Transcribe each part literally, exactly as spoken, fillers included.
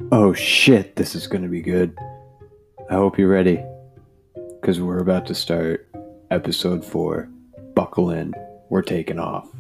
Oh shit, this is gonna be good. I hope you're ready, because we're about to start episode four. Buckle in, we're taking off.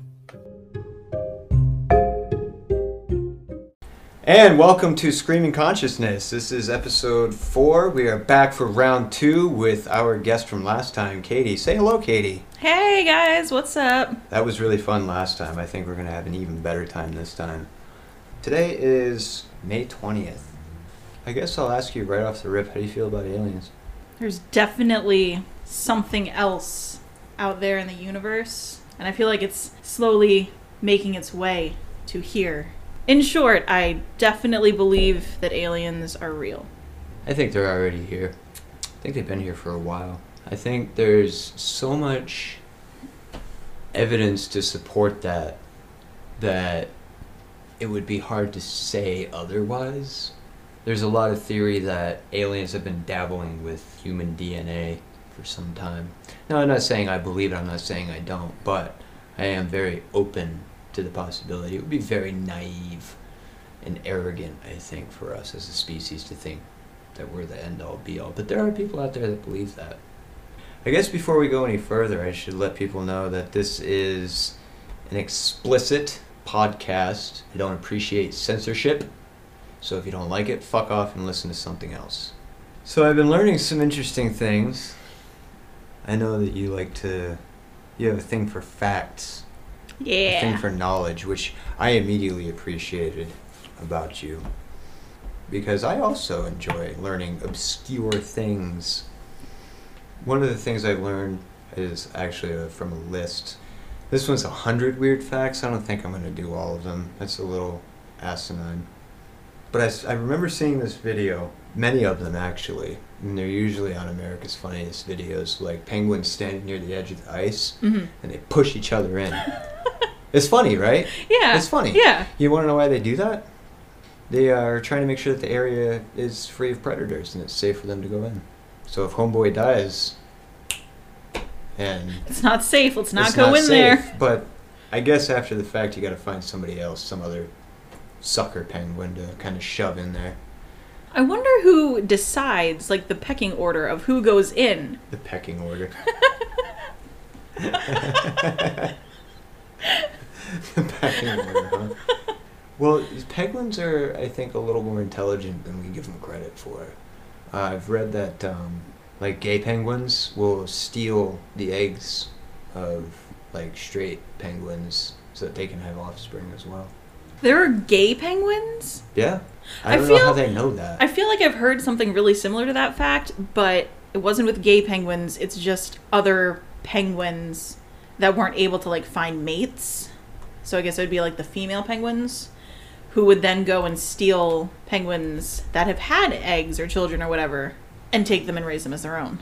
And welcome to Screaming Consciousness. This is episode four. We are back for round two with our guest from last time, Katie. Say hello, Katie. Hey guys, what's up? That was really fun last time. I think we're going to have an even better time this time. Today is May twentieth. I guess I'll ask you right off the rip, how do you feel about aliens? There's definitely something else out there in the universe, and I feel like it's slowly making its way to here. In short, I definitely believe that aliens are real. I think they're already here. I think they've been here for a while. I think there's so much evidence to support that that it would be hard to say otherwise. There's a lot of theory that aliens have been dabbling with human D N A for some time. Now, I'm not saying I believe it, I'm not saying I don't, but I am very open to the possibility. It would be very naive and arrogant, I think, for us as a species to think that we're the end-all be-all. But there are people out there that believe that. I guess before we go any further, I should let people know that this is an explicit podcast. I don't appreciate censorship, so if you don't like it, fuck off and listen to something else. So I've been learning some interesting things. I know that you like to, you have a thing for facts. Yeah. A thing for knowledge, which I immediately appreciated about you. Because I also enjoy learning obscure things. One of the things I learned is actually uh, from a list. This one's a hundred weird facts. I don't think I'm going to do all of them. That's a little asinine. But I, s- I remember seeing this video, many of them actually, and they're usually on America's Funniest Videos, like penguins standing near the edge of the ice, Mm-hmm. and they push each other in. It's funny, right? Yeah. It's funny. Yeah. You want to know why they do that? They are trying to make sure that the area is free of predators and it's safe for them to go in. So if homeboy dies, and It's not safe. Let's not it's go not in safe, there. But I guess after the fact, you got to find somebody else, some other sucker penguin to kind of shove in there. I wonder who decides, like, the pecking order of who goes in. The pecking order. The pecking order, huh? Well, penguins are, I think, a little more intelligent than we give them credit for. Uh, I've read that, um, like, gay penguins will steal the eggs of, like, straight penguins so that they can have offspring as well. There are gay penguins? Yeah. I I don't know feel- how they know that. I feel like I've heard something really similar to that fact, but it wasn't with gay penguins. It's just other penguins that weren't able to, like, find mates. So I guess it would be like the female penguins who would then go and steal penguins that have had eggs or children or whatever and take them and raise them as their own.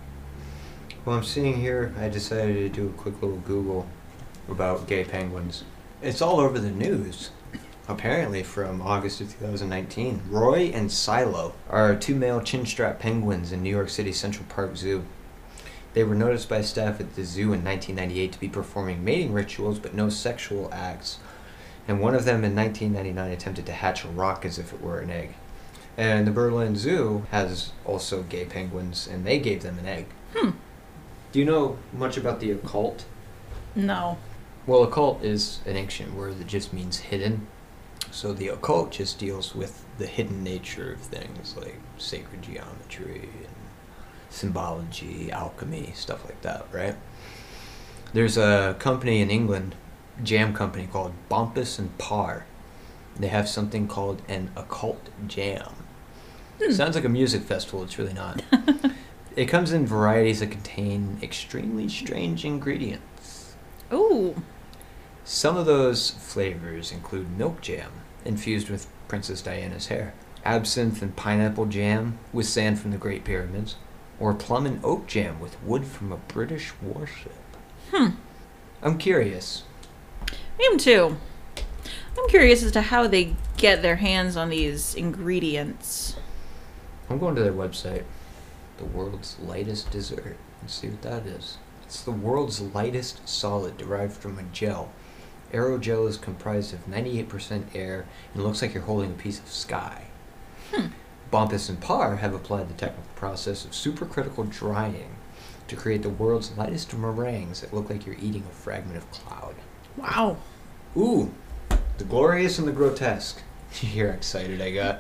Well, I'm seeing here, I decided to do a quick little Google about gay penguins. It's all over the news. Apparently from August of two thousand nineteen. Roy and Silo are two male chinstrap penguins in New York City Central Park Zoo. They were noticed by staff at the zoo in nineteen ninety-eight to be performing mating rituals but no sexual acts. And one of them in nineteen ninety-nine attempted to hatch a rock as if it were an egg. And the Berlin Zoo has also gay penguins, and they gave them an egg. Hmm. Do you know much about the occult? No. Well, occult is an ancient word that just means hidden. So the occult just deals with the hidden nature of things like sacred geometry and symbology, alchemy, stuff like that, right? There's a company in England, jam company called Bompus and Parr. They have something called an occult jam. Hmm. Sounds like a music festival, it's really not. It comes in varieties that contain extremely strange ingredients. Ooh. Some of those flavors include milk jam, infused with Princess Diana's hair, absinthe and pineapple jam with sand from the Great Pyramids, or plum and oak jam with wood from a British warship. Hmm. I'm curious. I am too. I'm curious as to how they get their hands on these ingredients. I'm going to their website, the world's lightest dessert, and see what that is. It's the world's lightest solid derived from a gel. Aerogel is comprised of ninety-eight percent air and looks like you're holding a piece of sky. Hmm. Bompus and Parr have applied the technical process of supercritical drying to create the world's lightest meringues that look like you're eating a fragment of cloud. Wow. Ooh, the glorious and the grotesque. You hear how excited I got?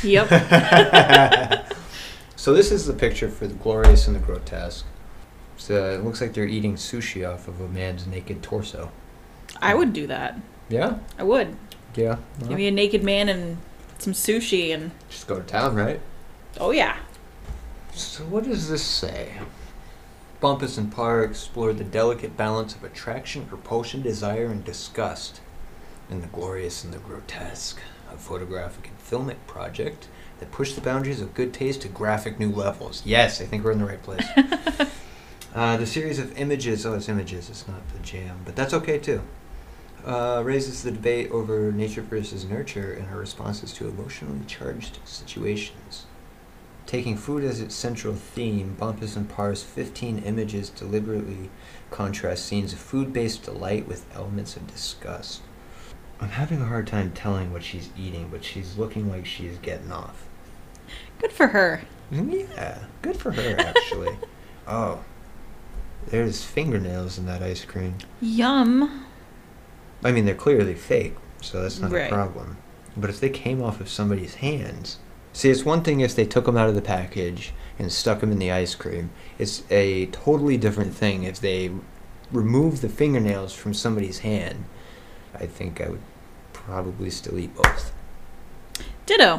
Yep. So this is the picture for the glorious and the grotesque. So it looks like they're eating sushi off of a man's naked torso. I would do that. Yeah? I would. Yeah. Give me a naked man and some sushi and... Just go to town, right? Oh, yeah. So what does this say? Bumpus and Parr explored the delicate balance of attraction, repulsion, desire, and disgust in The Glorious and the Grotesque, a photographic and filmic project that pushed the boundaries of good taste to graphic new levels. Yes, I think we're in the right place. uh, the series of images, oh, it's images, it's not the jam, but that's okay too, uh, raises the debate over nature versus nurture in her responses to emotionally charged situations. Taking food as its central theme, Bumpus and Parr's fifteen images deliberately contrast scenes of food-based delight with elements of disgust. I'm having a hard time telling what she's eating, but she's looking like she's getting off. Good for her. Yeah, good for her, actually. Oh, there's fingernails in that ice cream. Yum. I mean, they're clearly fake, so that's not Right. a problem. But if they came off of somebody's hands... See, it's one thing if they took them out of the package and stuck them in the ice cream. It's a totally different thing if they remove the fingernails from somebody's hand. I think I would probably still eat both. Ditto.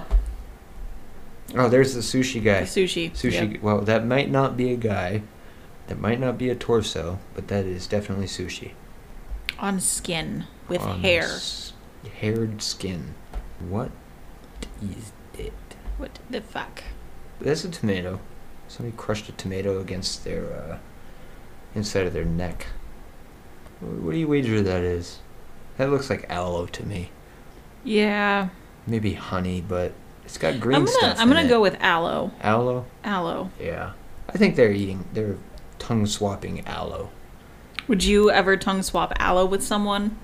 Oh, there's the sushi guy. The sushi. Sushi. Yep. Well, that might not be a guy. That might not be a torso, but that is definitely sushi. On skin. With On hair. s- haired skin. What is it? What the fuck? That's a tomato. Somebody crushed a tomato against their, uh, inside of their neck. Wh- What do you wager that is? That looks like aloe to me. Yeah. Maybe honey, but it's got green I'm gonna stuff I'm in gonna it. go with aloe. Aloe? Aloe. Yeah. I think they're eating, they're tongue swapping aloe. Would you ever tongue swap aloe with someone?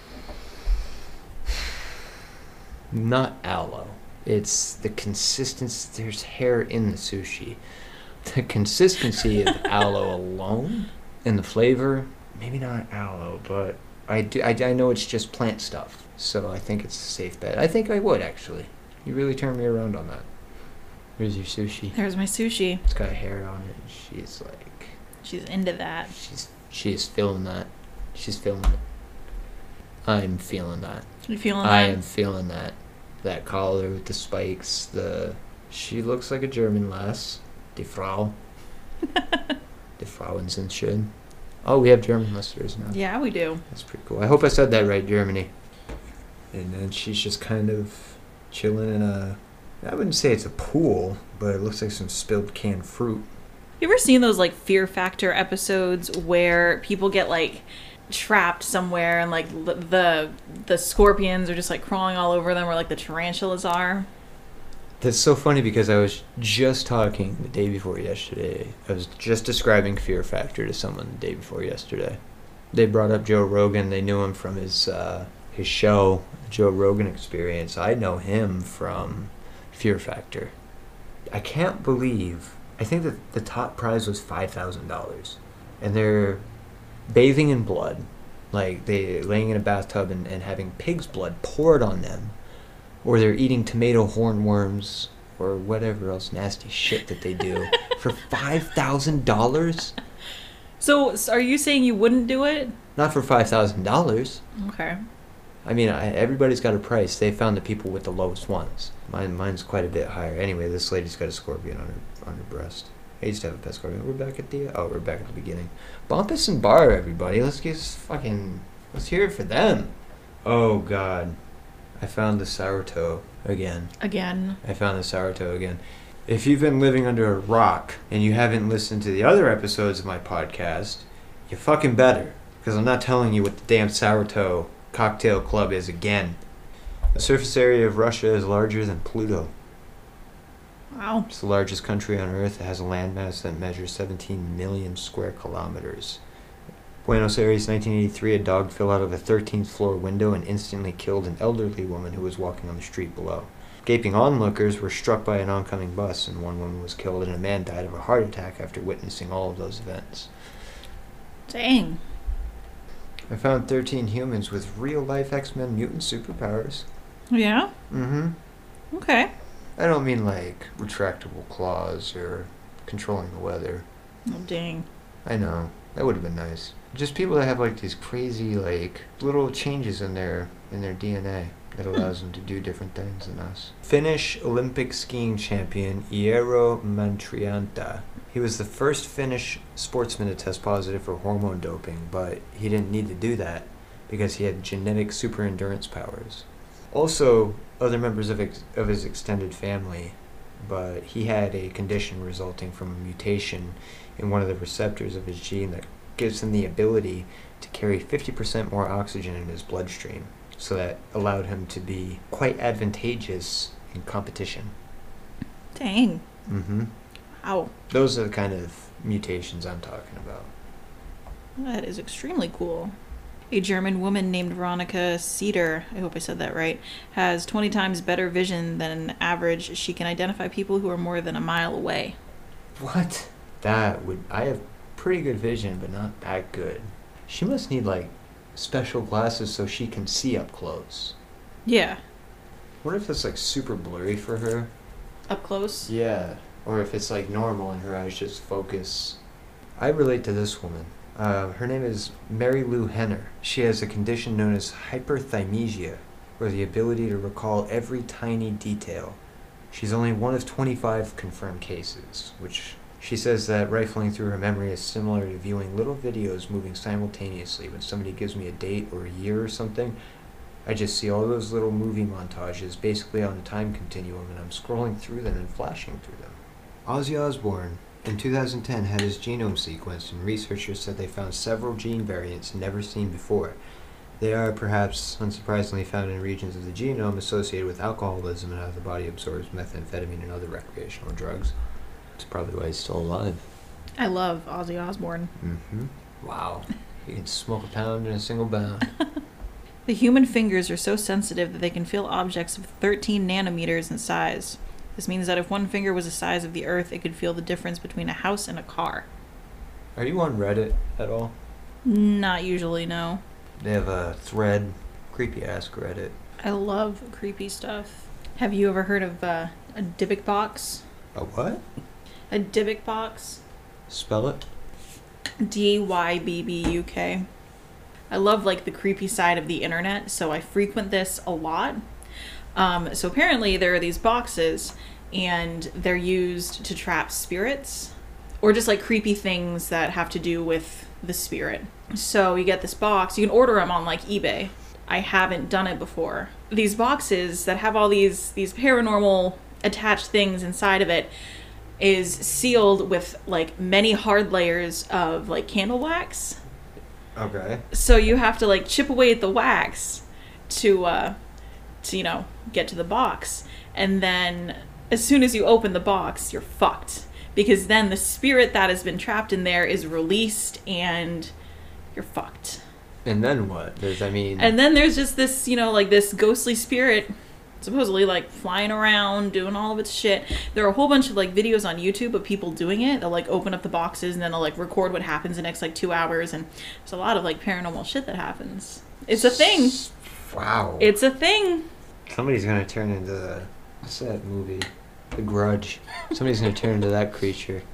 Not aloe. It's the consistency. There's hair in the sushi. The consistency of aloe alone and the flavor, maybe not aloe, but I, do, I, I know it's just plant stuff. So I think it's a safe bet. I think I would, actually. You really turned me around on that. Where's your sushi? There's my sushi. It's got hair on it. She's like... She's into that. She's She's feeling that. She's feeling it. I'm feeling that. You feeling I that? am feeling that. That collar with the spikes. The she looks like a German lass. Die Frau. Die Frauensinnchen. Oh, we have German listeners now. Yeah, we do. That's pretty cool. I hope I said that right, Germany. And then she's just kind of chilling in a... I wouldn't say it's a pool, but it looks like some spilled canned fruit. You ever seen those like Fear Factor episodes where people get like trapped somewhere and like l- the the scorpions are just like crawling all over them, or like the tarantulas are? That's so funny because I was just talking the day before yesterday. I was just describing Fear Factor to someone the day before yesterday. They brought up Joe Rogan. They knew him from his uh, his show, Joe Rogan Experience. I know him from Fear Factor. I can't believe... I think that the top prize was five thousand dollars. And they're bathing in blood. Like, they laying in a bathtub and, and having pig's blood poured on them. Or they're eating tomato hornworms or whatever else nasty shit that they do for five thousand dollars? So, so are you saying you wouldn't do it? Not for five thousand dollars. Okay. I mean, I, everybody's got a price. They found the people with the lowest ones. Mine, mine's quite a bit higher. Anyway, this lady's got a scorpion on her on her breast. I used to have a pet scorpion. We're back at the oh, we're back at the beginning. Bumpus and Bar, everybody. Let's get fucking let's hear it for them. Oh God, I found the sourdough again. Again. I found the sourdough again. If you've been living under a rock and you haven't listened to the other episodes of my podcast, you fucking better, because I'm not telling you what the damn sourdough cocktail club is again. The surface area of Russia is larger than Pluto. Wow. It's the largest country on Earth. It has a landmass that measures seventeen million square kilometers. Buenos Aires, nineteen eighty-three, a dog fell out of a thirteenth floor window and instantly killed an elderly woman who was walking on the street below. Gaping onlookers were struck by an oncoming bus, and one woman was killed, and a man died of a heart attack after witnessing all of those events. Dang. I found thirteen humans with real-life X-Men mutant superpowers. Yeah? Mm-hmm. Okay. I don't mean like retractable claws or controlling the weather. Oh, dang. I know. That would have been nice. Just people that have like these crazy like little changes in their in their D N A that allows them to do different things than us. Finnish Olympic skiing champion Eero Mantrianta. He was the first Finnish sportsman to test positive for hormone doping, but he didn't need to do that because he had genetic super endurance powers. Also, other members of ex- of his extended family, but he had a condition resulting from a mutation in one of the receptors of his gene that gives him the ability to carry fifty percent more oxygen in his bloodstream, so that allowed him to be quite advantageous in competition. Dang. Mm-hmm. Wow. Those are the kind of mutations I'm talking about. That is extremely cool. A German woman named Veronica Cedar, I hope I said that right, has twenty times better vision than average. She can identify people who are more than a mile away. What? That would... I have pretty good vision, but not that good. She must need, like, special glasses so she can see up close. Yeah. What if it's, like, super blurry for her? Up close? Yeah. Or if it's, like, normal and her eyes just focus. I relate to this woman. Uh, her name is Mary Lou Henner. She has a condition known as hyperthymesia, or the ability to recall every tiny detail. She's only one of twenty-five confirmed cases, which she says that rifling through her memory is similar to viewing little videos moving simultaneously. When somebody gives me a date or a year or something, I just see all those little movie montages basically on a time continuum, and I'm scrolling through them and flashing through them. Ozzy Osbourne in two thousand ten had his genome sequenced, and researchers said they found several gene variants never seen before. They are, perhaps unsurprisingly, found in regions of the genome associated with alcoholism and how the body absorbs methamphetamine and other recreational drugs. That's probably why he's still alive. I love Ozzy Osbourne. Mm-hmm. Wow. He can smoke a pound in a single bound. The human fingers are so sensitive that they can feel objects of thirteen nanometers in size. This means that if one finger was the size of the Earth, it could feel the difference between a house and a car. Are you on Reddit at all? Not usually, no. They have a thread, creepy ass Reddit. I love creepy stuff. Have you ever heard of uh, a Dybbuk box? A what? A Dybbuk box? Spell it? D Y B B U K. I love like the creepy side of the internet, so I frequent this a lot. Um, so apparently there are these boxes, and they're used to trap spirits, or just like creepy things that have to do with the spirit. So you get this box, you can order them on like eBay. I haven't done it before. These boxes that have all these these paranormal attached things inside of it is sealed with like many hard layers of like candle wax. Okay. So you have to like chip away at the wax to uh to, you know, get to the box. And then as soon as you open the box, you're fucked. Because then the spirit that has been trapped in there is released and you're fucked. And then what? There's, I mean... And then there's just this, you know, like this ghostly spirit supposedly like flying around, doing all of its shit. There are a whole bunch of like videos on YouTube of people doing it. They'll like open up the boxes and then they'll like record what happens the next like two hours. And there's a lot of like paranormal shit that happens. It's a thing. Wow. It's a thing. Somebody's gonna turn into the... What's that movie? The Grudge. Somebody's gonna turn into that creature.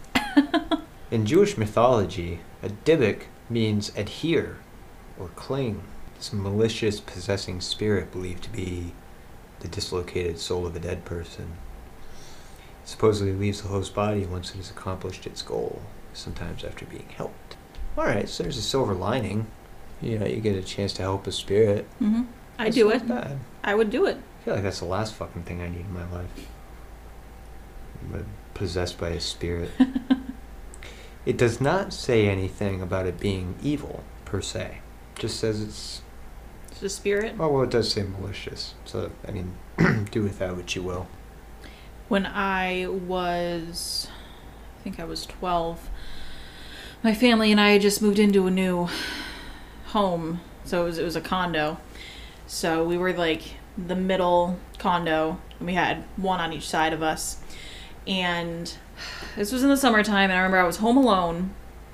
In Jewish mythology, a dybbuk means adhere or cling. It's a malicious possessing spirit believed to be the dislocated soul of a dead person. It supposedly leaves the host body once it has accomplished its goal, sometimes after being helped. Alright, so there's a silver lining. You know, you get a chance to help a spirit. Mm-hmm. I That's do not it. bad. I would do it. I feel like that's the last fucking thing I need in my life. I'm possessed by a spirit. It does not say anything about it being evil, per se. It just says it's... It's a spirit. Oh, well, it does say malicious. So, I mean, do with that what you will. When I was, I think I was twelve, my family and I had just moved into a new home. So it was, it was a condo. So we were like the middle condo, and we had one on each side of us. And this was in the summertime, and I remember I was home alone.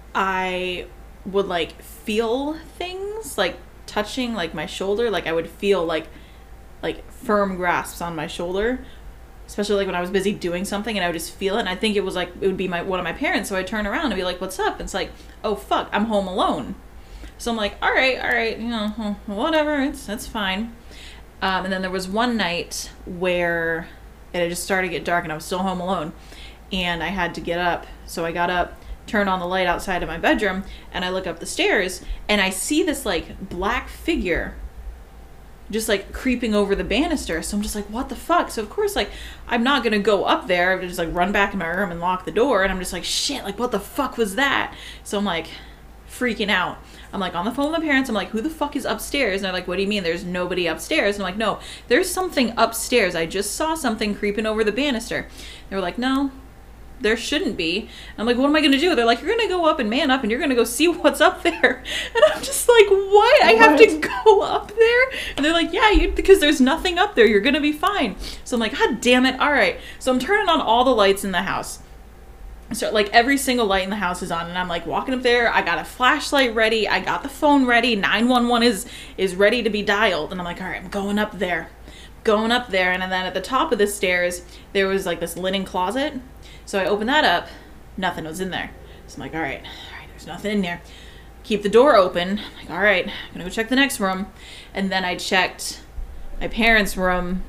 I would, like, feel things, like, touching, like, my shoulder. Like, I would feel, like, like firm grasps on my shoulder, especially, like, when I was busy doing something, and I would just feel it. And I think it was, like, it would be my one of my parents, so I'd turn around and be like, what's up? And it's like, oh, fuck, I'm home alone. So I'm like, all right, all right, you know, whatever, it's that's fine. Um, and then there was one night where it had just started to get dark, and I was still home alone, and I had to get up. So I got up, turned on the light outside of my bedroom, and I look up the stairs, and I see this, like, black figure just, like, creeping over the banister. So I'm just like, what the fuck? So of course, like, I'm not gonna go up there. I'm just, like, run back in my room and lock the door, and I'm just like, shit, like, what the fuck was that? So I'm, like, freaking out. I'm, like, on the phone with my parents. I'm like, who the fuck is upstairs? And they're like, what do you mean? There's nobody upstairs. And I'm like, no, there's something upstairs. I just saw something creeping over the banister. They were like, no, there shouldn't be. And I'm like, what am I going to do? They're like, you're going to go up and man up, and you're going to go see what's up there. And I'm just like, what? I have to go up there? And they're like, yeah, you, because there's nothing up there. You're going to be fine. So I'm like, God damn it. All right. So I'm turning on all the lights in the house. So, like, every single light in the house is on, and I'm, like, walking up there. I got a flashlight ready. I got the phone ready. nine one one is is ready to be dialed. And I'm like, all right, I'm going up there. Going up there. And then at the top of the stairs, there was, like, this linen closet. So I opened that up. Nothing was in there. So I'm like, all right, all right, there's nothing in there. Keep the door open. I'm like, all right, I'm going to go check the next room. And then I checked my parents' room.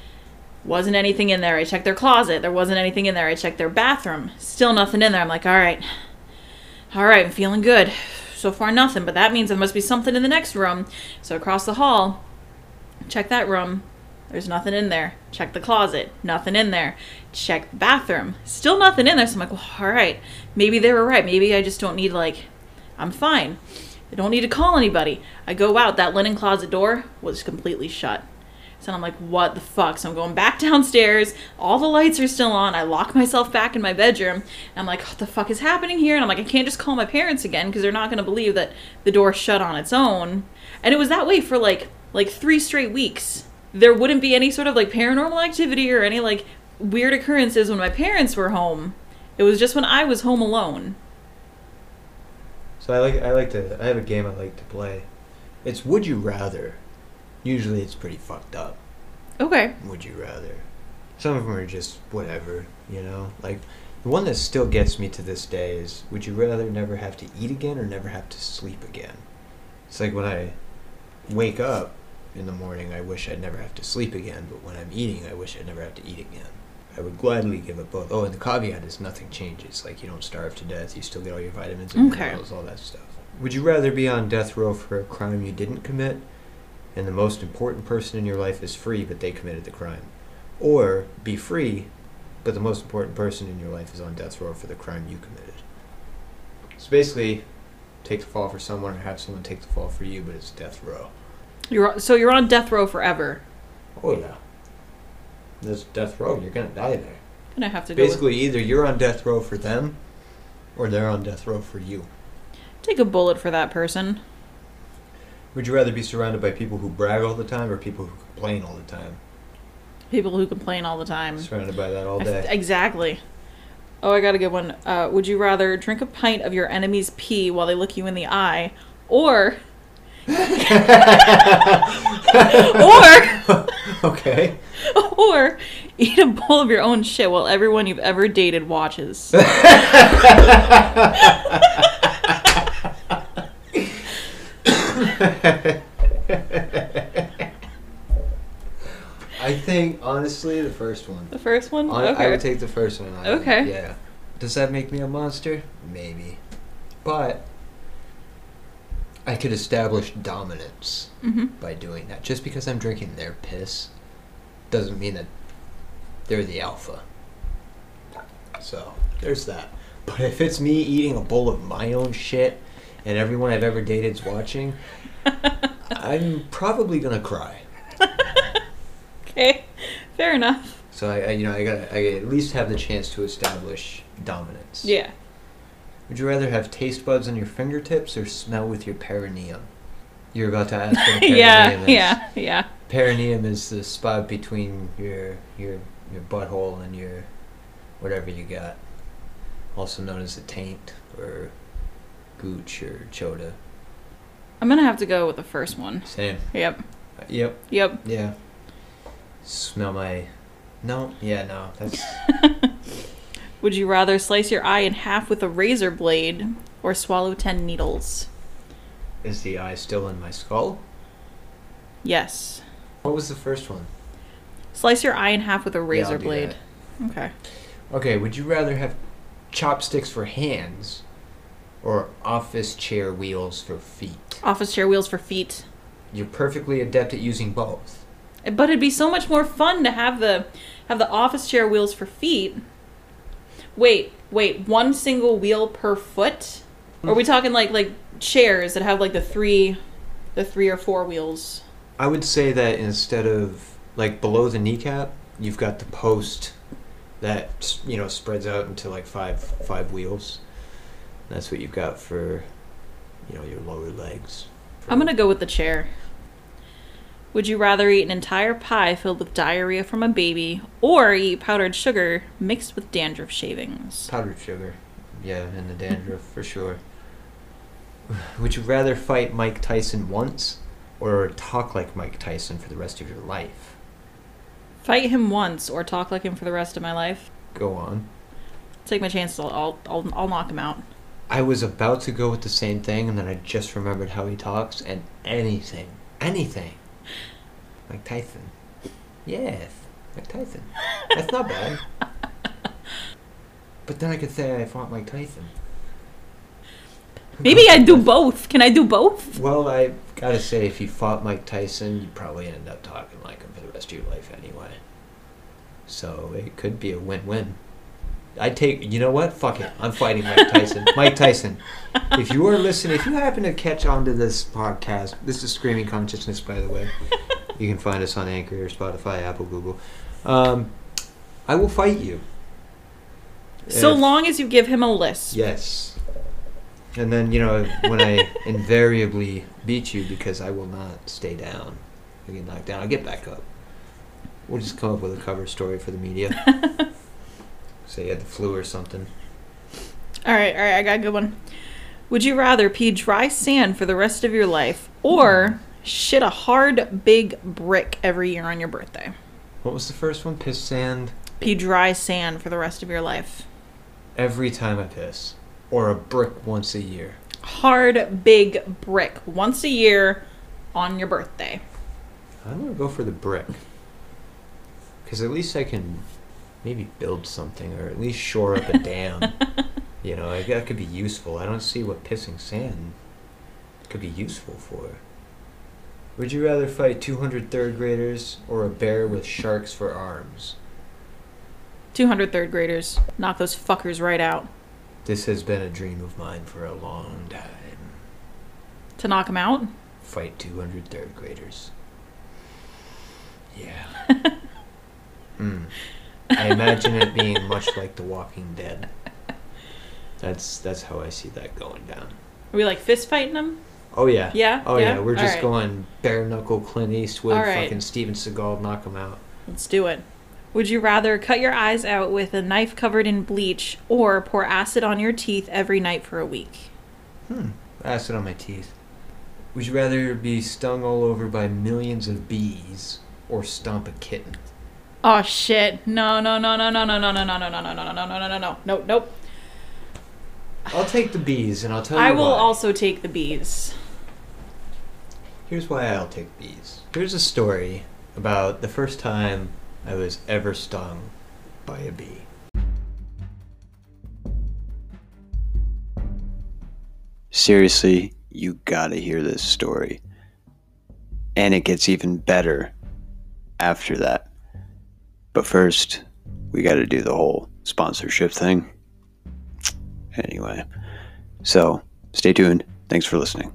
Wasn't anything in there. I checked their closet. There wasn't anything in there. I checked their bathroom. Still nothing in there. I'm like, all right. All right, I'm feeling good. So far, nothing. But that means there must be something in the next room. So across the hall, check that room. There's nothing in there. Check the closet. Nothing in there. Check the bathroom. Still nothing in there. So I'm like, well, all right. Maybe they were right. Maybe I just don't need, like, I'm fine. I don't need to call anybody. I go out. That linen closet door was completely shut. So I'm like, what the fuck? So I'm going back downstairs. All the lights are still on. I lock myself back in my bedroom. And I'm like, what the fuck is happening here? And I'm like, I can't just call my parents again because they're not going to believe that the door shut on its own. And it was that way for like like three straight weeks. There wouldn't be any sort of like paranormal activity or any like weird occurrences when my parents were home. It was just when I was home alone. So I like I like to I have a game I like to play. It's Would You Rather. Usually it's pretty fucked up. Okay. Would you rather? Some of them are just whatever, you know? Like, the one that still gets me to this day is, would you rather never have to eat again or never have to sleep again? It's like when I wake up in the morning, I wish I'd never have to sleep again, but when I'm eating, I wish I'd never have to eat again. I would gladly give up both. Oh, and the caveat is nothing changes. Like, you don't starve to death, you still get all your vitamins and Okay. minerals, all that stuff. Would you rather be on death row for a crime you didn't commit, and the most important person in your life is free, but they committed the crime? Or be free, but the most important person in your life is on death row for the crime you committed? So basically, take the fall for someone or have someone take the fall for you, but it's death row. You're so you're on death row forever. Oh yeah. There's death row, you're gonna die there. Gonna have to go Basically, either you're on death row for them, or they're on death row for you. with, take a bullet for that person. Would you rather be surrounded by people who brag all the time or people who complain all the time? People who complain all the time. Surrounded by that all I day. f- exactly. Oh, I got a good one. Uh, would you rather drink a pint of your enemy's pee while they look you in the eye, or or Okay. or eat a bowl of your own shit while everyone you've ever dated watches? I think, honestly, the first one. The first one? Hon- Okay. I would take the first one. I Okay. Would, yeah. Does that make me a monster? Maybe. But I could establish dominance Mm-hmm. by doing that. Just because I'm drinking their piss doesn't mean that they're the alpha. So, there's that. But if it's me eating a bowl of my own shit and everyone I've ever dated's watching, I'm probably gonna cry. Okay, fair enough. So I, I you know, I gotta, I at least have the chance to establish dominance. Yeah. Would you rather have taste buds on your fingertips or smell with your perineum? You're about to ask what a perineum yeah, is. yeah, yeah. Perineum is the spot between your your your butthole and your whatever you got, also known as the taint or gooch or chota. I'm gonna have to go with the first one. Same. Yep. Uh, yep. Yep. Yeah. Smell my. No. Yeah. No. That's. Would you rather slice your eye in half with a razor blade or swallow ten needles? Is the eye still in my skull? Yes. What was the first one? Slice your eye in half with a razor I'll do blade. Okay. Okay. Would you rather have chopsticks for hands or office chair wheels for feet? Office chair wheels for feet. You're perfectly adept at using both. But it'd be so much more fun to have the have the office chair wheels for feet. Wait, wait, one single wheel per foot? Or are we talking like like chairs that have like the three the three or four wheels? I would say that instead of like below the kneecap, you've got the post that, you know, spreads out into like five five wheels. That's what you've got for, you know, your lower legs. For I'm gonna go with the chair. Would you rather eat an entire pie filled with diarrhea from a baby or eat powdered sugar mixed with dandruff shavings? powdered sugar. Yeah, and the dandruff for sure. Would you rather fight Mike Tyson once or talk like Mike Tyson for the rest of your life? Fight him once or talk like him for the rest of my life? Go on. Take my chances. I'll I'll I'll, I'll knock him out. I was about to go with the same thing, and then I just remembered how he talks, and anything, anything. Mike Tyson. Yes, Mike Tyson. That's not bad. But then I could say I fought Mike Tyson. Maybe I do both. Can I do both? Well, I gotta say, if you fought Mike Tyson, you'd probably end up talking like him for the rest of your life anyway. So it could be a win-win. I'd take, you know what? Fuck it. I'm fighting Mike Tyson. Mike Tyson. If you are listening, if you happen to catch on to this podcast, this is Screaming Consciousness, by the way. You can find us on Anchor, Spotify, Apple, Google. Um, I will fight you. So If- long as you give him a list. Yes. And then, you know, when I invariably beat you because I will not stay down. I get knocked down. I'll get back up. We'll just come up with a cover story for the media. Say you had the flu or something. All right, all right, I got a good one. Would you rather pee dry sand for the rest of your life or shit a hard, big brick every year on your birthday? What was the first one? Piss sand? Pee dry sand for the rest of your life. Every time I piss. Or a brick once a year. Hard, big brick once a year on your birthday. I'm going to go for the brick. Because at least I can maybe build something or at least shore up a dam. You know, that could be useful. I don't see what pissing sand could be useful for. Would you rather fight two hundred third graders or a bear with sharks for arms? two hundred third graders. Knock those fuckers right out. This has been a dream of mine for a long time. To knock them out? Fight two hundred third graders. Yeah. mm. I imagine it being much like The Walking Dead. That's that's how I see that going down. Are we like fist fighting them? Oh yeah. Yeah? Oh yeah. Yeah? We're just Alright. going bare knuckle Clint Eastwood, Alright. fucking Steven Seagal, knock him out. Let's do it. Would you rather cut your eyes out with a knife covered in bleach or pour acid on your teeth every night for a week? Hmm. Acid on my teeth. Would you rather be stung all over by millions of bees or stomp a kitten? Oh shit. No, no, no, no, no, no, no, no, no, no, no, no, no, no, no, no, no, no. Nope, nope. I'll take the bees, and I'll tell you I will why. also take the bees. Here's why I'll take bees. Here's a story about the first time I was ever stung by a bee. Seriously, you gotta hear this story. And it gets even better after that. But first, we gotta do the whole sponsorship thing. Anyway, so stay tuned. Thanks for listening.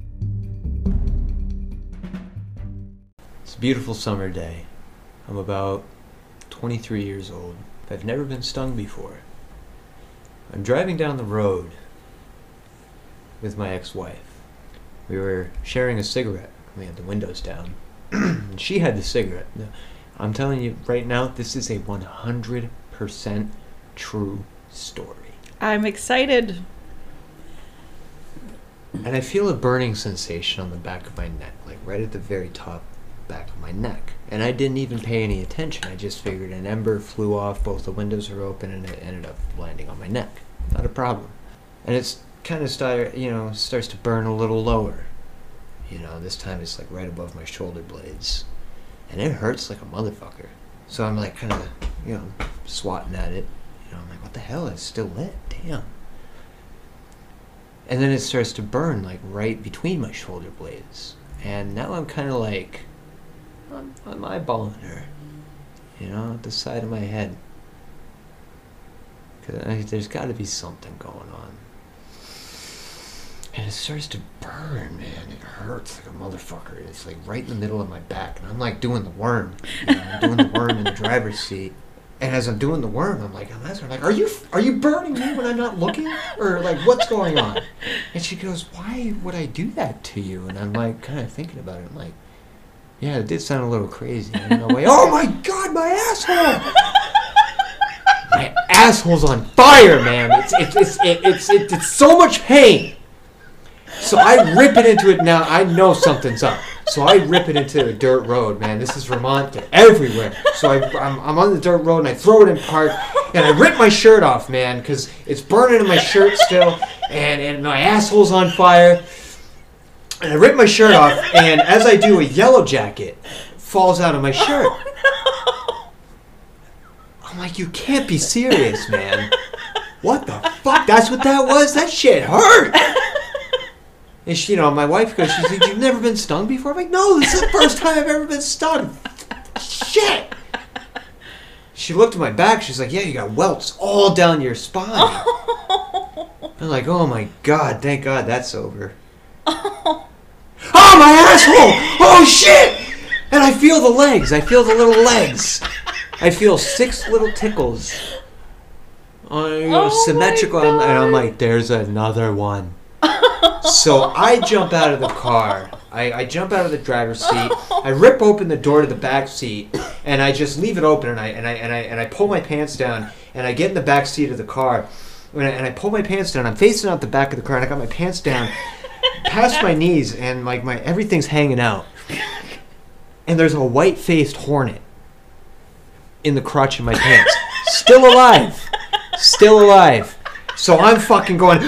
It's a beautiful summer day. I'm about twenty-three years old. I've never been stung before. I'm driving down the road with my ex-wife. We were sharing a cigarette. We had the windows down. And she had the cigarette. Now, I'm telling you right now, this is a one hundred percent true story. I'm excited. And I feel a burning sensation on the back of my neck, like right at the very top back of my neck. And I didn't even pay any attention. I just figured an ember flew off, both the windows were open, and it ended up landing on my neck. Not a problem. And it's kind of start, you know, starts to burn a little lower. You know, this time it's like right above my shoulder blades. And it hurts like a motherfucker. So I'm like kind of, you know, swatting at it. You know, I'm like, what the hell? It's still lit. Damn. And then it starts to burn like right between my shoulder blades. And now I'm kind of like, I'm, I'm eyeballing her. You know, at the side of my head. Because there's got to be something going on. And it starts to burn, man. It hurts like a motherfucker. It's like right in the middle of my back. And I'm like doing the worm. You know, I'm doing the worm in the driver's seat. And as I'm doing the worm, I'm like, I'm asking her, like, are you are you burning me when I'm not looking? Or like, what's going on? And she goes, why would I do that to you? And I'm like, kind of thinking about it. I'm like, yeah, it did sound a little crazy. And I'm like, oh my God, my asshole! My asshole's on fire, man. It's it's it's it, it's it's, it's so much pain. So I rip it into it now. I know something's up. So I rip it into a dirt road, man. This is Vermont. They're everywhere. So I, I'm, I'm on the dirt road, and I throw it in park, and I rip my shirt off, man, because it's burning in my shirt still, and, and my asshole's on fire. And I rip my shirt off, and as I do, a yellow jacket falls out of my shirt. Oh, I'm like, you can't be serious, man. What the fuck? That's what that was? That shit hurt. And she, you know, my wife goes, she's like, you've never been stung before? I'm like, no, this is the first time I've ever been stung. Shit. She looked at my back. She's like, yeah, you got welts all down your spine. I'm like, oh my God, thank God that's over. Oh, my asshole! Oh, shit! And I feel the legs. I feel the little legs. I feel six little tickles. Oh, you know, Oh symmetrical. my And I'm like, there's another one. So I jump out of the car. I, I jump out of the driver's seat. I rip open the door to the back seat, and I just leave it open. And I and I and I and I pull my pants down, and I get in the back seat of the car, and I, and I pull my pants down. I'm facing out the back of the car, and I got my pants down, past my knees, and like my everything's hanging out. And there's a white-faced hornet in the crotch of my pants, still alive, still alive. So I'm fucking going,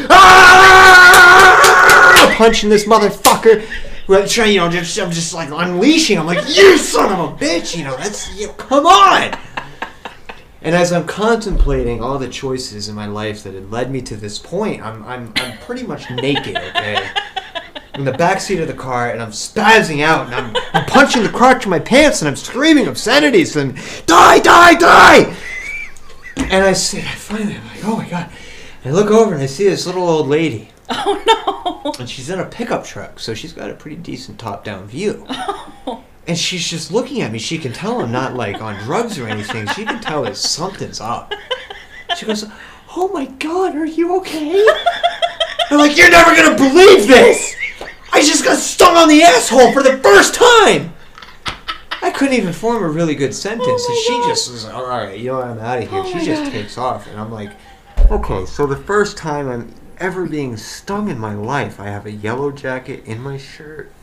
ah! Punching this motherfucker. Trying, you know, just, I'm just like unleashing. I'm like, you son of a bitch, you know, that's, you know, come on. And as I'm contemplating all the choices in my life that had led me to this point, I'm, I'm, I'm pretty much naked, okay? In the backseat of the car, and I'm spazzing out, and I'm, I'm punching the crotch of my pants, and I'm screaming obscenities, and die, die, die! And I say, finally, I'm like, oh my God. I look over and I see this little old lady. Oh no! And she's in a pickup truck, so she's got a pretty decent top-down view. Oh. And she's just looking at me. She can tell I'm not like on drugs or anything. She can tell that something's up. She goes, oh my God, are you okay? I'm like, you're never gonna believe this! I just got stung on the asshole for the first time! I couldn't even form a really good sentence. Oh and she God. just was like, all right, you know what, I'm out of here. Oh she my just God. takes off. And I'm like, okay, so the first time I'm ever being stung in my life, I have a yellow jacket in my shirt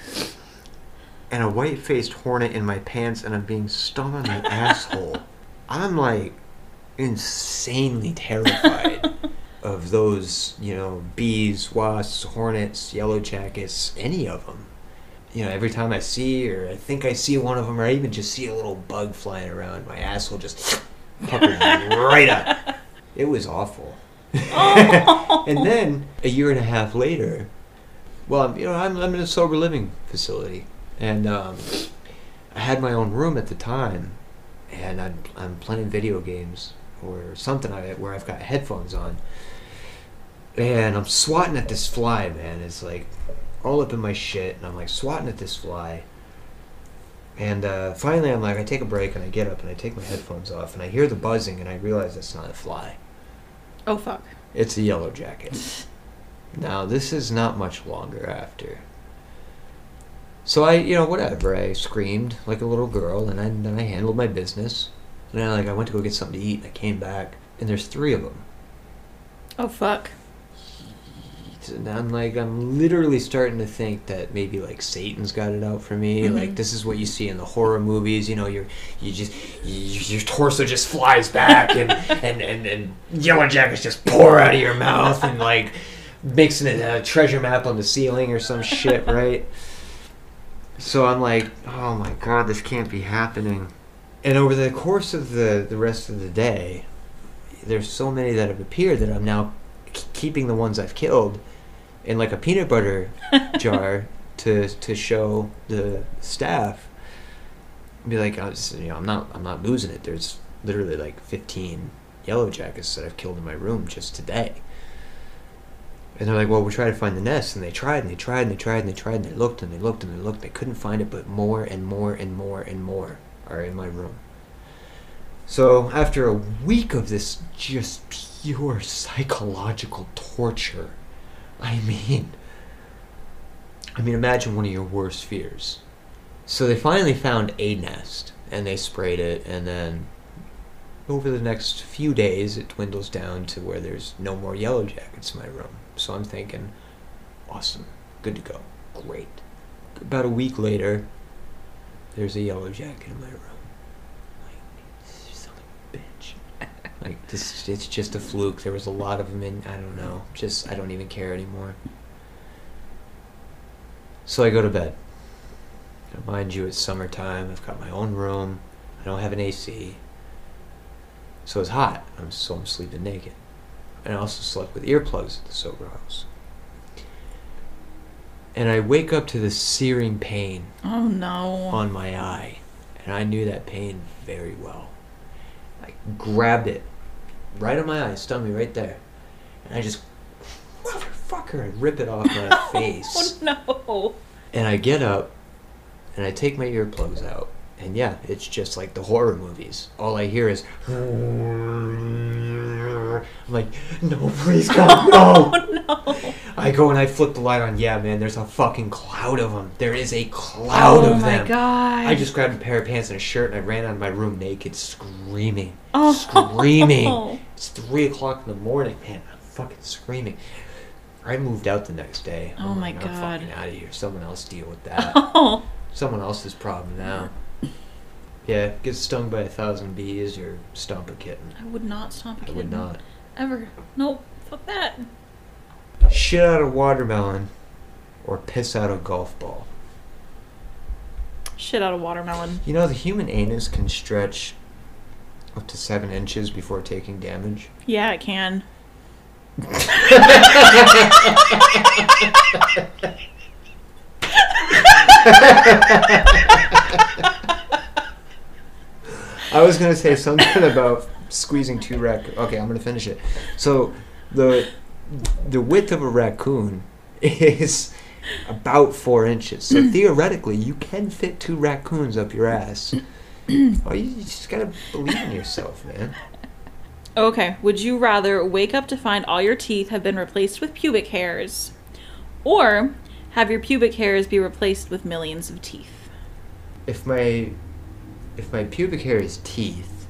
and a white-faced hornet in my pants, and I'm being stung on my asshole. I'm like insanely terrified of those, you know, bees, wasps, hornets, yellow jackets, any of them. You know, every time I see or I think I see one of them, or I even just see a little bug flying around, my asshole just puckers right up. It was awful. Oh. And then a year and a half later, well, I'm, you know, I'm, I'm in a sober living facility, and um, I had my own room at the time, and I'm, I'm playing video games or something I, where I've got headphones on, and I'm swatting at this fly, man. It's like all up in my shit, and I'm like swatting at this fly. And uh, finally, I'm like, I take a break, and I get up, and I take my headphones off, and I hear the buzzing, and I realize it's not a fly. Oh fuck. It's a yellow jacket. Now, this is not much longer after. So I, you know, whatever. I screamed like a little girl, and I, then I handled my business. And then, like, I went to go get something to eat, and I came back, and there's three of them. Oh, fuck. And I'm like, I'm literally starting to think that maybe like Satan's got it out for me. Mm-hmm. Like, this is what you see in the horror movies. You know, you're you just you, your torso just flies back, and, and, and, and yellow jackets just pour out of your mouth, and like mixing a treasure map on the ceiling or some shit, right? So I'm like, oh my god, this can't be happening. And over the course of the the rest of the day, there's so many that have appeared that I'm now keeping the ones I've killed in like a peanut butter jar to to show the staff. Be like, I was, you know, I'm not I'm not losing it. There's literally like fifteen yellow jackets that I've killed in my room just today. And they're like, well, we're trying to find the nest, and they tried and they tried and they tried and they tried and they looked and they looked and they looked. They couldn't find it, but more and more and more and more are in my room. So after a week of this just pure psychological torture, I mean, I mean, imagine one of your worst fears. So they finally found a nest, and they sprayed it, and then over the next few days, it dwindles down to where there's no more yellow jackets in my room. So I'm thinking, awesome, good to go, great. About a week later, there's a yellow jacket in my room. Like, this, it's just a fluke. There was a lot of them in, I don't know. Just, I don't even care anymore. So I go to bed. Now, mind you, it's summertime. I've got my own room. I don't have an A C. So it's hot. I'm, so I'm sleeping naked. And I also slept with earplugs at the sober house. And I wake up to this searing pain. Oh, no. On my eye. And I knew that pain very well. I grabbed it right on my eye, stung me right there, and I just, motherfucker, I rip it off my face. Oh no! And I get up, and I take my earplugs out, and yeah, it's just like the horror movies. All I hear is, I'm like, no, please God, no! Oh no! I go and I flip the light on. Yeah, man, there's a fucking cloud of them. There is a cloud oh of them. Oh my god! I just grabbed a pair of pants and a shirt, and I ran out of my room naked, screaming, oh. screaming. It's three o'clock in the morning, man. I'm fucking screaming. I moved out the next day. Oh I'm my like, god! I'm fucking out of here. Someone else deal with that. Oh. Someone else's problem now. Yeah, get stung by a thousand bees or stomp a kitten. I would not stomp a I kitten. would not. Ever. Nope. Fuck that. Shit out a watermelon or piss out a golf ball. Shit out of watermelon. You know, the human anus can stretch up to seven inches before taking damage. Yeah, it can. I was gonna say something about squeezing two raccoons. Okay, I'm gonna finish it. So, the the width of a raccoon is about four inches. So theoretically, you can fit two raccoons up your ass. Oh, you just gotta believe in yourself, man. Okay. Would you rather wake up to find all your teeth have been replaced with pubic hairs, or have your pubic hairs be replaced with millions of teeth? If my if my pubic hair is teeth,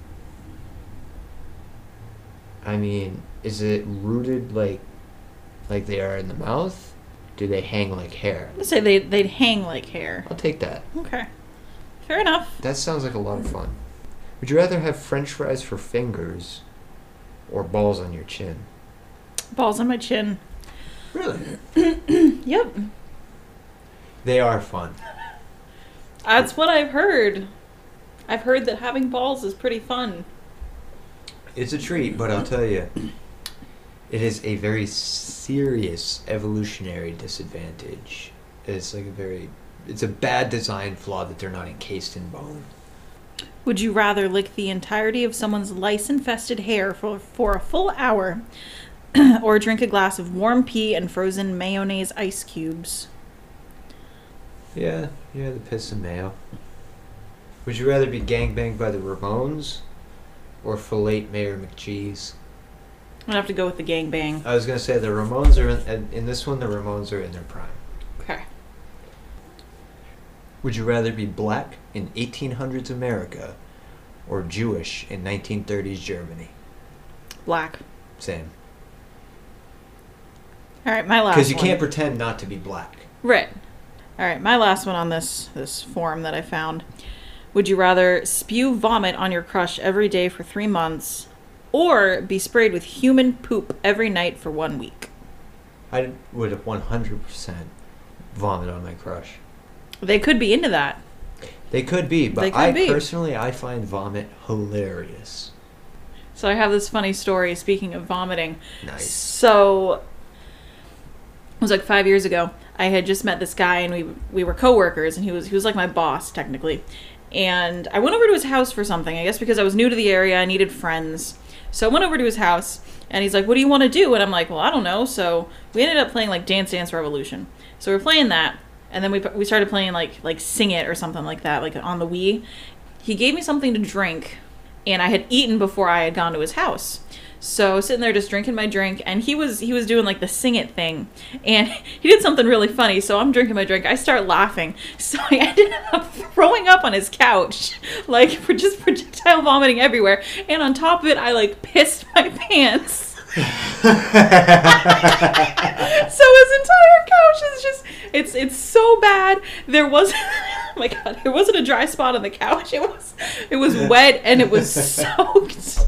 I mean, is it rooted like like they are in the mouth? Do they hang like hair? Let's say they, they'd hang like hair. I'll take that. Okay. Fair enough. That sounds like a lot of fun. Would you rather have french fries for fingers or balls on your chin? Balls on my chin. Really? Yep. They are fun. That's what I've heard. I've heard that having balls is pretty fun. It's a treat, but I'll tell you, it is a very serious evolutionary disadvantage. It's like a very, it's a bad design flaw that they're not encased in bone. Would you rather lick the entirety of someone's lice-infested hair for, for a full hour, or drink a glass of warm pee and frozen mayonnaise ice cubes? Yeah, yeah, the piss and mayo. Would you rather be gangbanged by the Ramones or fillet Mayor McCheese? I'm gonna have to go with the gangbang. I was gonna say the Ramones are in, in this one. The Ramones are in their prime. Okay. Would you rather be black in eighteen hundreds America or Jewish in nineteen thirties Germany? Black. Same. All right, my last one. Because you can't pretend not to be black. Right. All right, my last one on this this form that I found. Would you rather spew vomit on your crush every day for three months or be sprayed with human poop every night for one week? I would one hundred percent vomit on my crush. They could be into that. They could be, but They could I be. personally, I find vomit hilarious. So I have this funny story, speaking of vomiting. Nice. So, it was like five years ago. I had just met this guy, and we we were coworkers, and he was he was like my boss technically. And I went over to his house for something. I guess because I was new to the area, I needed friends. So I went over to his house, and he's like, "What do you want to do?" And I'm like, "Well, I don't know." So we ended up playing like Dance Dance Revolution. So we were playing that, and then we we started playing like like Sing It or something like that, like on the Wii. He gave me something to drink, and I had eaten before I had gone to his house. So I was sitting there just drinking my drink, and he was he was doing like the Sing It thing, and he did something really funny. So I'm drinking my drink, I start laughing, so I ended up throwing up on his couch, like for just projectile vomiting everywhere, and on top of it, I like pissed my pants. So his entire couch is just it's it's so bad. There wasn't oh my god, there wasn't a dry spot on the couch. It was it was wet and it was soaked.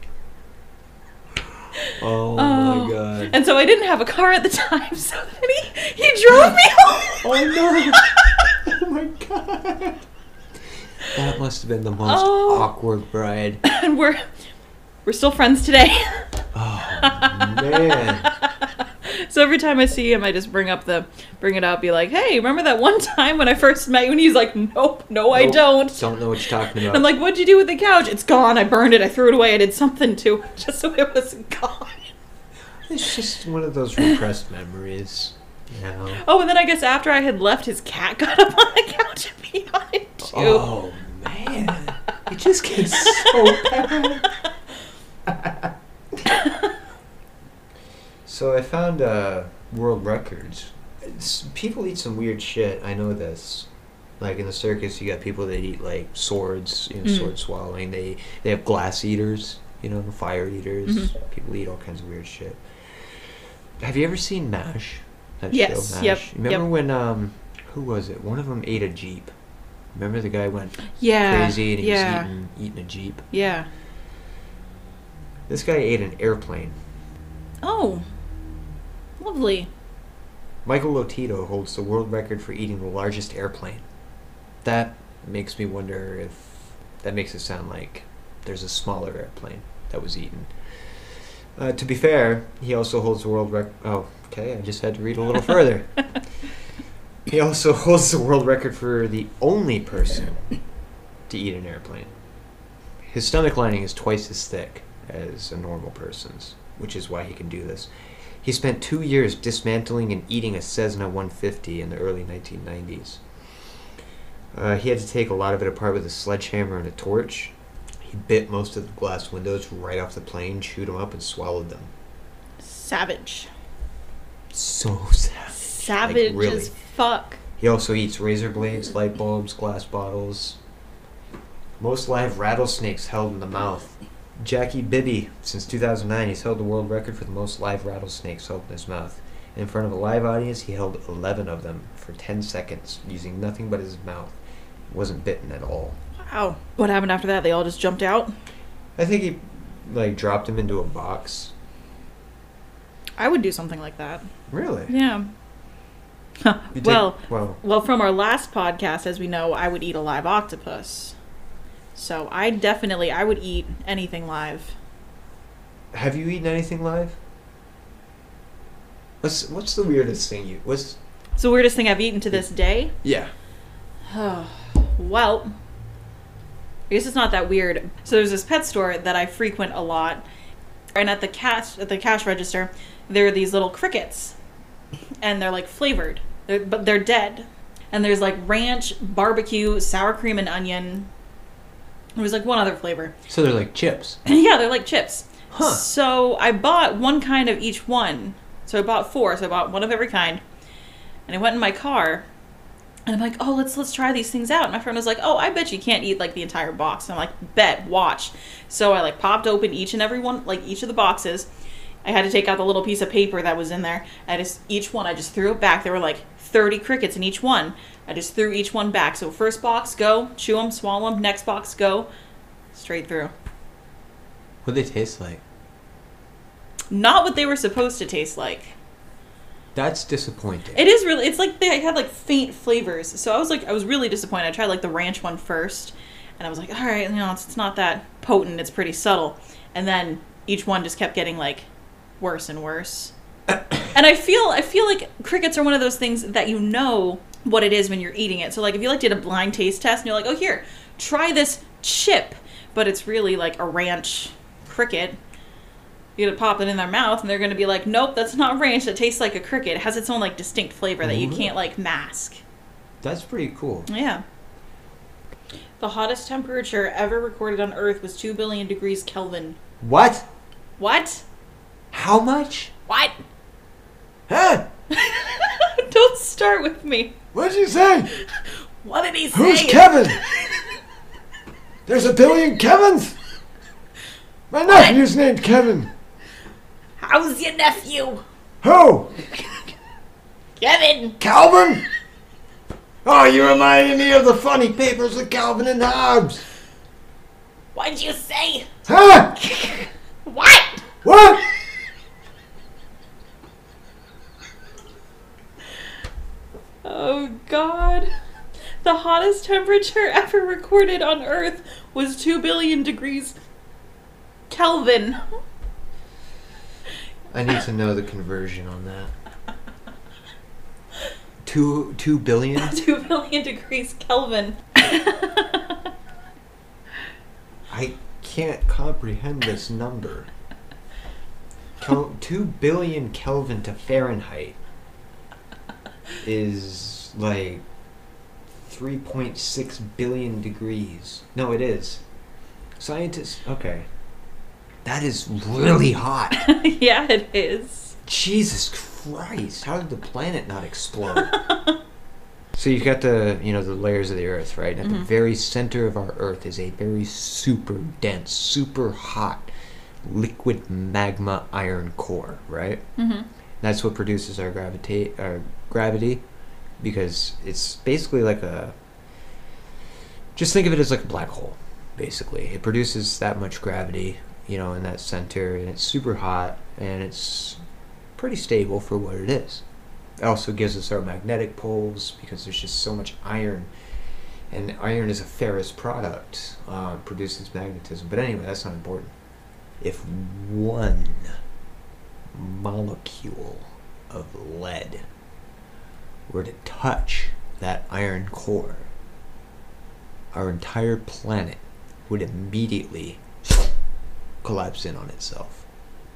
Oh, Oh. my god. And so I didn't have a car at the time, so then he, he drove me home. Oh no! Oh my god! That must have been the most Oh. awkward ride. And we're we're still friends today. Oh man! So every time I see him, I just bring up the bring it up, be like, "Hey, remember that one time when I first met you?" And he's like, "Nope, no, I Nope. don't." Don't know what you're talking about. I'm like, "What'd you do with the couch?" "It's gone. I burned it. I threw it away. I did something to it just so it was gone." It's just one of those repressed memories. You know? Oh, and then I guess after I had left, his cat got up on the couch and peed on it too. Oh man! It just gets so bad. So I found uh, world records. It's, people eat some weird shit. I know this. Like in the circus, you got people that eat like swords, you know, Mm. sword swallowing. They they have glass eaters, you know, fire eaters. Mhm. People eat all kinds of weird shit. Have you ever seen MASH? That Yes, show, MASH? yep, Remember yep. when um, who was it? One of them ate a Jeep. Remember the guy went Yeah. crazy and he yeah. was eating eating a Jeep. Yeah. This guy ate an airplane. Oh. Lovely. Michael Lotito holds the world record for eating the largest airplane. That makes me wonder if that makes it sound like there's a smaller airplane that was eaten. Uh, to be fair, he also holds the world record. Oh, okay. I just had to read a little further. He also holds the world record for the only person to eat an airplane. His stomach lining is twice as thick as a normal person's, which is why he can do this. He spent two years dismantling and eating a Cessna one fifty in the early nineteen nineties. Uh, he had to take a lot of it apart with a sledgehammer and a torch. He bit most of the glass windows right off the plane, chewed them up, and swallowed them. Savage. So savage. Savage Like, really. as fuck. He also eats razor blades, light bulbs, glass bottles. Most live rattlesnakes held in the mouth. Jackie Bibby, since two thousand nine, he's held the world record for the most live rattlesnakes held in his mouth. And in front of a live audience, he held eleven of them for ten seconds, using nothing but his mouth. He wasn't bitten at all. Wow. What happened after that? They all just jumped out? I think he, like, dropped him into a box. I would do something like that. Really? Yeah. You take- well, well, well, from our last podcast, as we know, I would eat a live octopus. So I definitely, I would eat anything live. have you eaten anything live? What's What's the weirdest thing you? What's It's the weirdest thing I've eaten to this day. yeah? Well, I guess it's not that weird. So there's this pet store that I frequent a lot, and at the cash at the cash register, there are these little crickets, and they're like flavored, they're, but they're dead. And there's like ranch, barbecue, sour cream, and onion. There was like one other flavor. So they're like chips. Yeah, they're like chips. Huh. So I bought one kind of each one. So I bought four. So I bought one of every kind. And I went in my car. And I'm like, oh, let's let's try these things out. And my friend was like, oh, I bet you can't eat like the entire box. And I'm like, bet, watch. So I like popped open each and every one, like each of the boxes. I had to take out the little piece of paper that was in there. I just, each one, I just threw it back. There were like thirty crickets in each one. I just threw each one back. So first box, go, chew them, swallow them. Next box, go, straight through. What do they taste like? Not what they were supposed to taste like. That's disappointing. It is really, it's like they had like faint flavors. So I was like, I was really disappointed. I tried like the ranch one first. And I was like, all right, you know, it's, it's not that potent. It's pretty subtle. And then each one just kept getting like worse and worse. And I feel I feel like crickets are one of those things that you know what it is when you're eating it. So like if you like did a blind taste test and you're like, oh here, try this chip, but it's really like a ranch cricket. You're gonna pop it in their mouth and they're gonna be like, nope, that's not ranch, that tastes like a cricket. It has its own like distinct flavor that you can't like mask. That's pretty cool. Yeah. The hottest temperature ever recorded on Earth was two billion degrees Kelvin. What? What? How much? What? Huh? Don't start with me. What did you say? What did he say? Who's Kevin? There's a billion Kevins? My nephew's named Kevin. How's your nephew? Who? Kevin! Calvin? Oh, you reminded me of the funny papers of Calvin and Hobbes. What'd you say? Huh? What? What? Oh, God. The hottest temperature ever recorded on Earth was two billion degrees Kelvin. I need to know the conversion on that. Two two billion? two billion degrees Kelvin. I can't comprehend this number. Kel- two billion Kelvin to Fahrenheit is like three point six billion degrees. No, it is. Scientists, okay. That is really hot. Yeah, it is. Jesus Christ, how did the planet not explode? So you've got the, you know, the layers of the Earth, right? At Mhm. the very center of our Earth is a very super dense, super hot liquid magma iron core, right? Mm-hmm. That's what produces our gravity, our gravity, because it's basically like a. Just think of it as like a black hole, basically. It produces that much gravity, you know, in that center, and it's super hot, and it's pretty stable for what it is. It also gives us our magnetic poles because there's just so much iron, and iron is a ferrous product, uh, produces magnetism. But anyway, that's not important. If one molecule of lead were to touch that iron core, our entire planet would immediately collapse in on itself.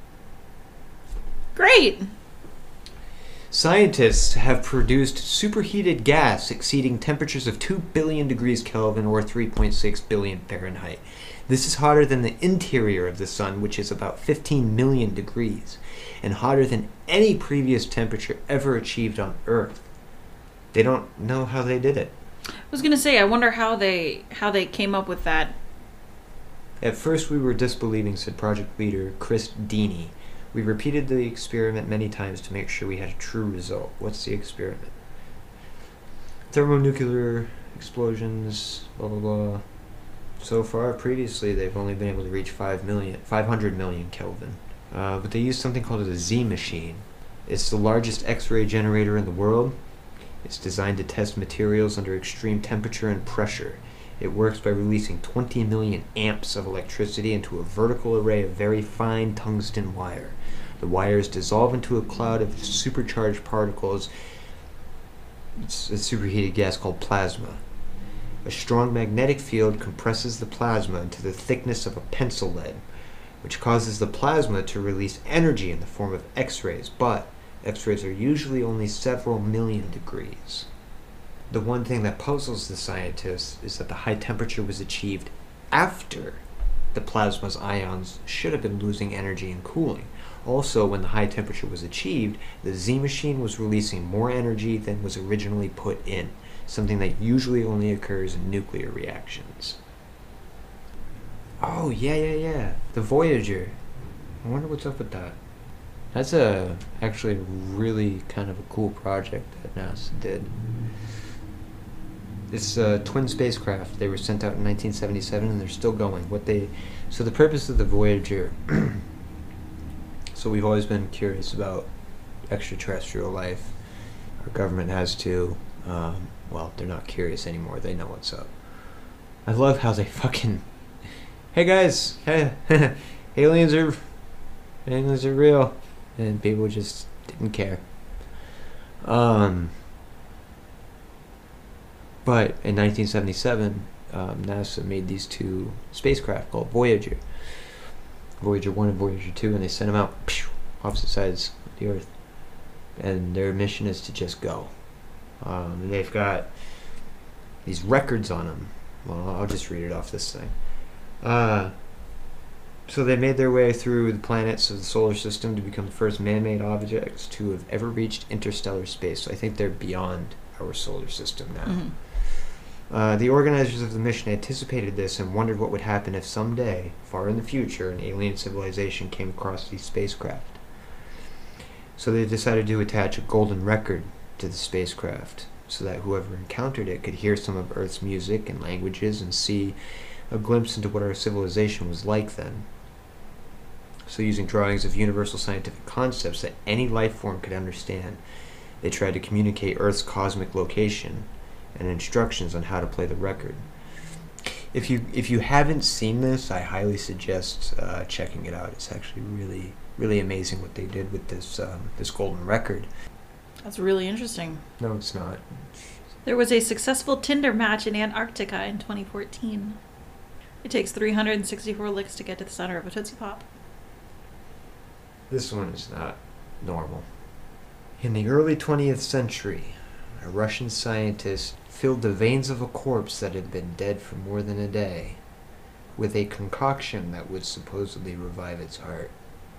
Great. Scientists have produced superheated gas exceeding temperatures of two billion degrees Kelvin or three point six billion Fahrenheit. This is hotter than the interior of the sun, which is about fifteen million degrees, and hotter than any previous temperature ever achieved on Earth. They don't know how they did it. I was gonna say, I wonder how they how they came up with that. At first we were disbelieving, said project leader Chris Deeney. We repeated the experiment many times to make sure we had a true result. What's the experiment? Thermonuclear explosions, blah blah blah. So far, previously, they've only been able to reach five million, five hundred million Kelvin. Uh, but they used something called a Z machine. It's the largest X-ray generator in the world. It's designed to test materials under extreme temperature and pressure. It works by releasing twenty million amps of electricity into a vertical array of very fine tungsten wire. The wires dissolve into a cloud of supercharged particles. It's a superheated gas called plasma. A strong magnetic field compresses the plasma into the thickness of a pencil lead, which causes the plasma to release energy in the form of X-rays, but X-rays are usually only several million degrees. The one thing that puzzles the scientists is that the high temperature was achieved after the plasma's ions should have been losing energy and cooling. Also, when the high temperature was achieved, the Z machine was releasing more energy than was originally put in. something that usually only occurs in nuclear reactions. Oh, yeah, yeah, yeah. The Voyager. I wonder what's up with that. That's a actually really kind of a cool project that NASA did. It's a twin spacecraft. They were sent out in nineteen seventy-seven, and they're still going. What they, so the purpose of the Voyager. So we've always been curious about extraterrestrial life. Our government has to. Um, well, they're not curious anymore. They know what's up. I love how they fucking. Hey guys, hey, aliens are, aliens are real, and people just didn't care. Um. But in nineteen seventy-seven, um, NASA made these two spacecraft called Voyager. Voyager one and Voyager two, and they sent them out phew, opposite sides of the Earth. And their mission is to just go. Um, and they've got these records on them. Well, I'll just read it off this thing. Uh, so they made their way through the planets of the solar system to become the first man-made objects to have ever reached interstellar space. So I think they're beyond our solar system now. Mm-hmm. Uh, the organizers of the mission anticipated this and wondered what would happen if someday, far in the future, an alien civilization came across these spacecraft. So they decided to attach a golden record to the spacecraft so that whoever encountered it could hear some of Earth's music and languages and see a glimpse into what our civilization was like then. So using drawings of universal scientific concepts that any life form could understand, they tried to communicate Earth's cosmic location and instructions on how to play the record. If you if you haven't seen this, I highly suggest uh, checking it out. It's actually really really amazing what they did with this um, this golden record. That's really interesting. No, it's not. There was a successful Tinder match in Antarctica in twenty fourteen. It takes three hundred sixty-four licks to get to the center of a Tootsie Pop. This one is not normal. In the early twentieth century, a Russian scientist filled the veins of a corpse that had been dead for more than a day with a concoction that would supposedly revive its heart.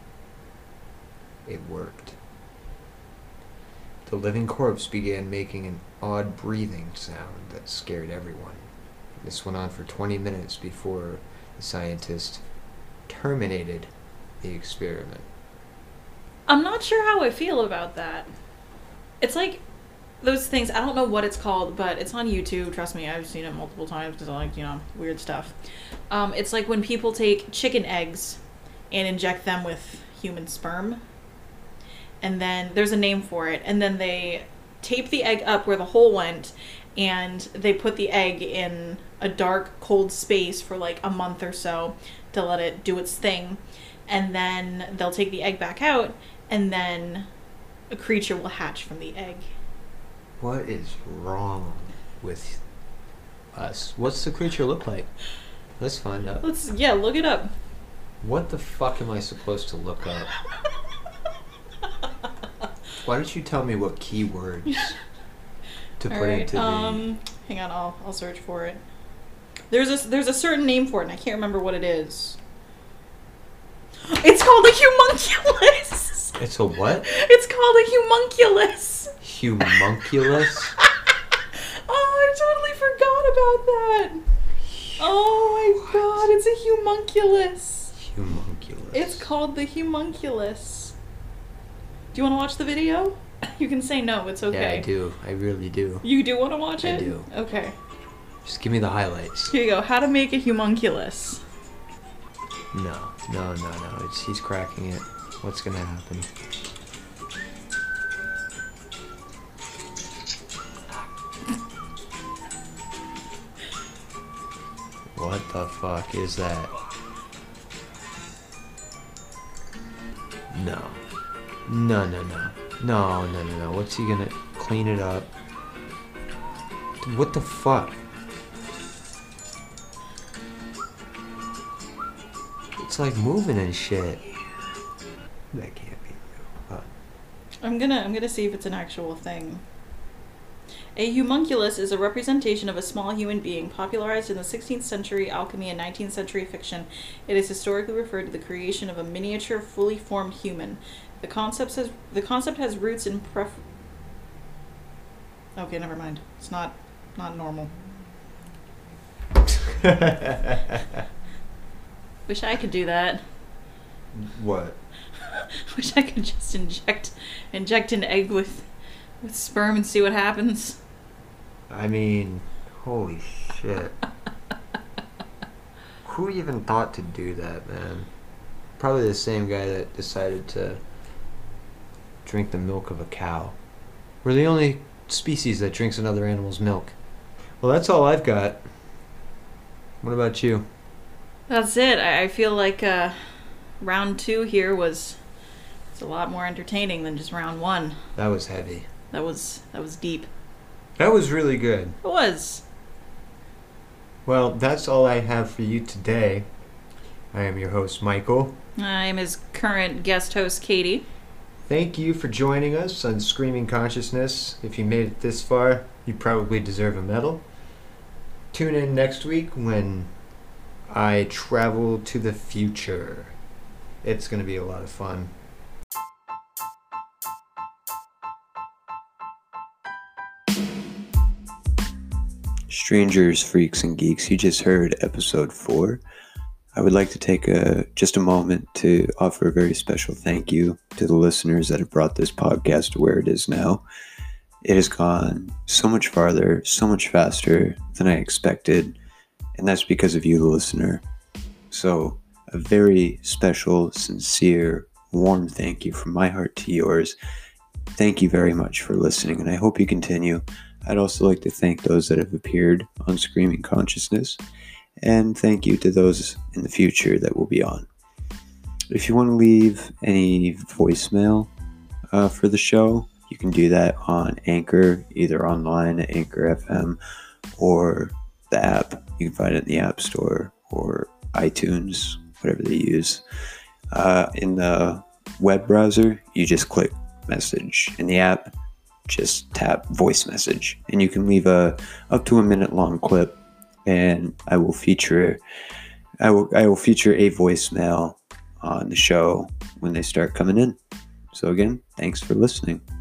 It worked. The living corpse began making an odd breathing sound that scared everyone. This went on for twenty minutes before the scientist terminated the experiment. I'm not sure how I feel about that. It's like those things, I don't know what it's called, but it's on YouTube. Trust me, I've seen it multiple times because I like, you know, weird stuff. Um, it's like when people take chicken eggs and inject them with human sperm. And then there's a name for it. And then they tape the egg up where the hole went, and they put the egg in a dark, cold space for like a month or so to let it do its thing. And then they'll take the egg back out, and then a creature will hatch from the egg. What is wrong with us? What's the creature look like? Let's find out. Let's, yeah, look it up. What the fuck am I supposed to look up? Why don't you tell me what keywords to All put right, into the... um, hang on, I'll, I'll search for it. There's a, there's a certain name for it, and I can't remember what it is. It's called a homunculus! It's a what? It's called a homunculus! Humunculus? Oh, I totally forgot about that! Oh my god, it's a homunculus! Humunculus. It's called the homunculus. Do you want to watch the video? You can say no, it's okay. Yeah, I do. I really do. You do want to watch I it? do. Okay. Just give me the highlights. Here you go. How to make a homunculus. No, no, no, no. It's, he's cracking it. What's gonna happen? What the fuck is that? No. No, no, no. No, no, no, no. What's he gonna... Clean it up? Dude, what the fuck? It's like moving and shit. That can't be real. Uh, I'm gonna I'm gonna see if it's an actual thing. A homunculus is a representation of a small human being popularized in the sixteenth century alchemy and nineteenth century fiction. It is historically referred to the creation of a miniature, fully formed human. The concept has the concept has roots in pref. Okay, never mind. It's not not normal. Wish I could do that. What? Wish I could just inject inject an egg with with sperm and see what happens. I mean, holy shit. Who even thought to do that, man? Probably the same guy that decided to drink the milk of a cow. We're the only species that drinks another animal's milk. Well, that's all I've got. What about you? That's it. I, I feel like uh, round two here was it's a lot more entertaining than just round one. That was heavy. That was that was deep. That was really good. It was. Well, that's all I have for you today. I am your host, Michael. I'm his current guest host, Katie. Thank you for joining us on Screaming Consciousness. If you made it this far, you probably deserve a medal. Tune in next week when I travel to the future. It's going to be a lot of fun. Strangers, Freaks, and Geeks, you just heard episode four. I would like to take a just a moment to offer a very special thank you to the listeners that have brought this podcast to where it is now. It has gone so much farther, so much faster than I expected, and that's because of you, the listener. So, a very special, sincere, warm thank you from my heart to yours. Thank you very much for listening, and I hope you continue. I'd also like to thank those that have appeared on Screaming Consciousness, and thank you to those in the future that will be on. If you want to leave any voicemail uh, for the show, you can do that on Anchor, either online at Anchor F M or the app. You can find it in the App Store or iTunes, whatever they use. Uh, in the web browser, you just click message. In the app, just tap voice message, and you can leave a up to a minute long clip, and I will feature I will I will feature a voicemail on the show when they start coming in. So again, thanks for listening.